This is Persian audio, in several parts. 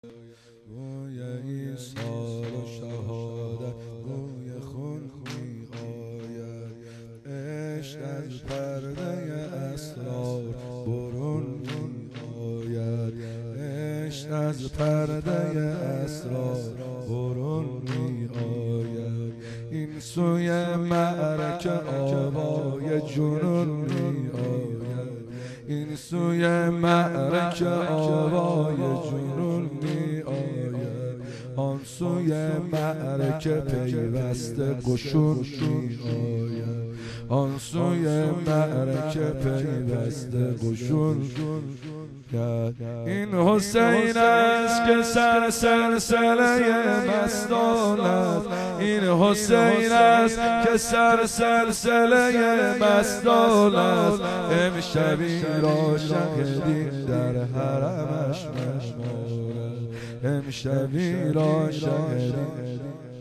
گوی ایثار و شهادت گوی خون می آید. عشق از پرده اسرار برون می آید. عشق از پرده اسرار برون می آید. این سوی معرکه آوای جنون می آید. این سوی معرکه آوای جنون می آید. آن سوی معرکه پیوسته قشون می آید. آن سوی معرکه پیوسته قشون. این حسین است که سر سلسله مستان است. این حسین است که سر سلسله مستان است. امشبی را شهیدی در حرمش مشمار. امشبی را شهیدی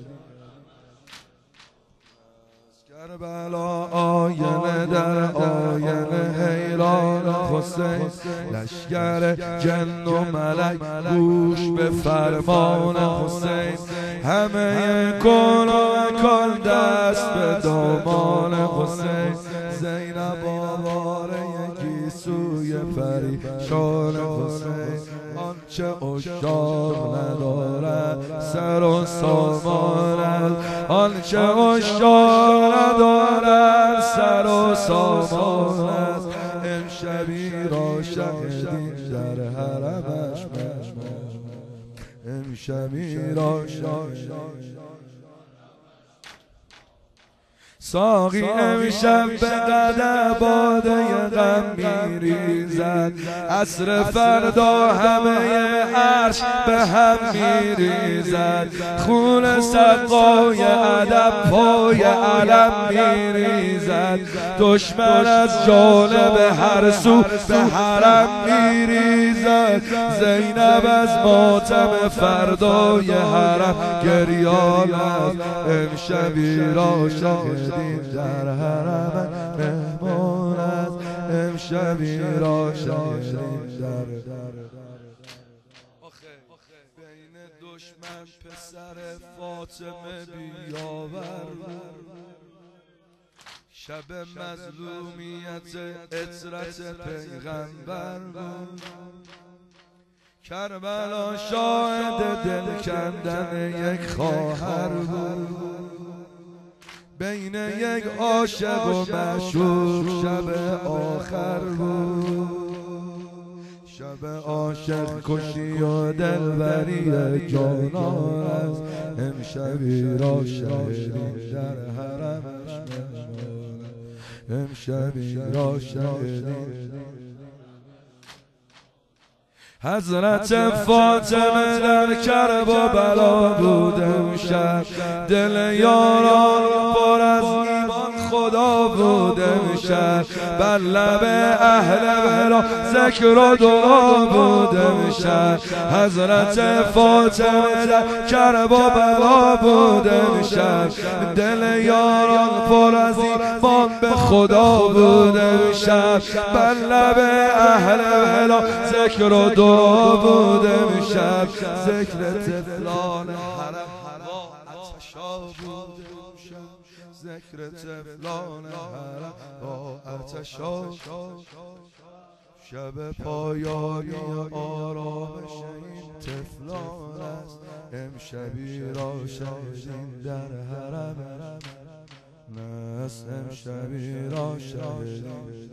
کربلا آینه در آینه حیران حسین. لشکر جن و ملک گوش به فرمان حسین. همه کن و مکان دست به دامان حسین. زینب آواره یکی سوی پریشان حسین. آنچه عشاق ندارد سر و سامانند. آنچه عشاق ندارد سر و سامانند. امشبی را شهیدی در حرمش مشمار. امشبی را شهیدی. ساقی امشب به قدح باده غم میریزد. عصر فردا همه عرش به هم میریزد. خون سقای ادب پای علم میریزد. دشمن از جانب هر سو به حرم میریزد. زینب از ماتم فردای حرم گریان است. امشبی را شهیدی در حرم مهمان است. امشبی را شهیدی در بین دشمن پسر فاطمه بیاور. شب مظلومیت عطرت پیغمبر بود. کربلا شاهد دل کندن یک خواهر بود. بین یک عاشق و معشوق شب آخر بود. شب عاشق کشی و دلبری جانان است. امشبی را شهیدی در حرمش مهمان. امشبی را شهیدی. حضرت فاطمه در کرب و بلا بود امشب. دل یاران پر از ایمان خدا بود امشب. بر لب اهل ولا ذکر و دعا بود امشب. حضرت فاطمه در کرب و بلا بود امشب. دل یاران پر از ایمان به خدا بود امشب. بر لب اهل ولا ذکر و دعا بود امشب. ذکر طفلان حرم با عطشا بود امشب. ذکر طفلان حرم با عطشا. شب پایانی آرامش این طفلان است. امشبی را شهیدی در حرم است. امشبی را شهیدی.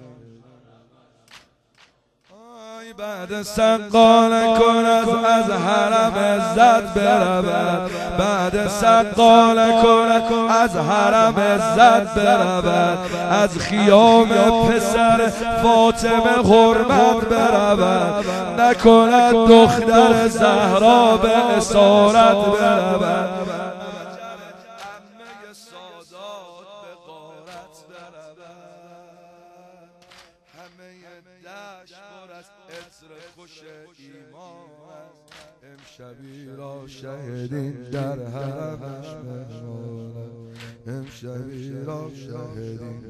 بعد سقال کن از حرم عزت برود. بعد سقال کن از حرم عزت برود. از خیام پسر فاطمه حرمت برود. نکند دختر زهرا به اسارت برود. عطر خوش ایمان است. امشبی را شهیدی در حرمش مهمان. امشبی را شهیدی